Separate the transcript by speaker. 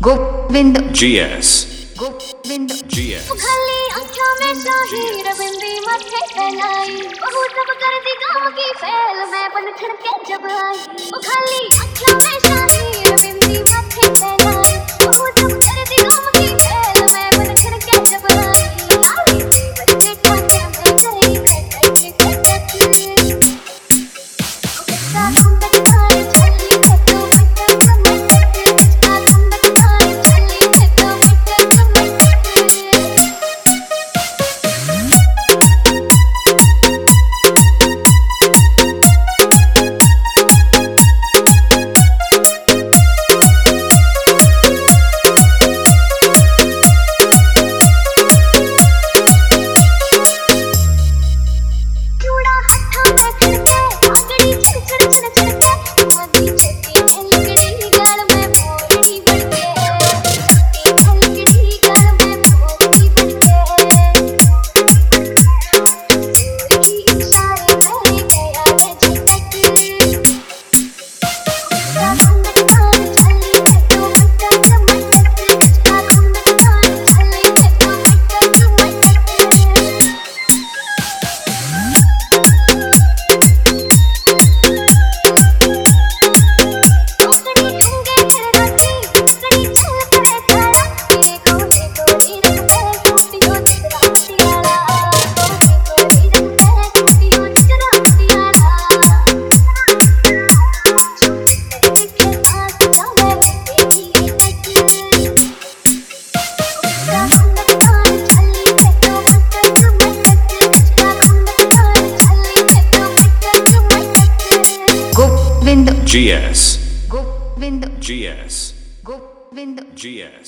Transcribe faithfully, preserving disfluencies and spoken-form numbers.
Speaker 1: Govind
Speaker 2: GS
Speaker 1: Govind
Speaker 2: GS
Speaker 3: खाली आँखों में शाही रविंद्री माथे फैलाई बहू सब कर दी गाँव की फैल मैं बन ठन के जब आई वो खाली आँखों में शाही रविंद्री माथे फैलाई बहू सब कर दी गाँव की फैल मैं बन ठन के जब आई आई बच्चे खाने में गई खटक के खटक किस्सा घूमत खाए चली खटो मटक मटक किस्सा घूमत खाए चली खटो मटक मटक चूड़ा हाथों में खड़के आंगड़ी चढ़ चढ़ चढ़ चढ़के मोदी छोटी हलकड़ी गाल में मोरनी बनके छोटी हलकड़ी गाल में मोरनी बनके दूर की इशारे में गया है झटक किस्सा घूमत खान चली खटो मटक मटक किस्सा घूमत खान चली खटो मटक मटक ओकड़ी ठुंगे कर राती ओकड़ी छल करे छाया तेरे गोरे गोरी रंग पे टूटियो जिगरा पटियाला गोरे गोरी रंग पे टूटियो जिगरा पटियाला छोटे से के पास जावे तेरी अटक किस्सा घूमत खान चली खटो मटक मटक किस्सा घूमत खान चली खटो मटक मटक
Speaker 1: Govind
Speaker 2: GS
Speaker 1: Govind
Speaker 2: GS
Speaker 1: Govind
Speaker 2: GS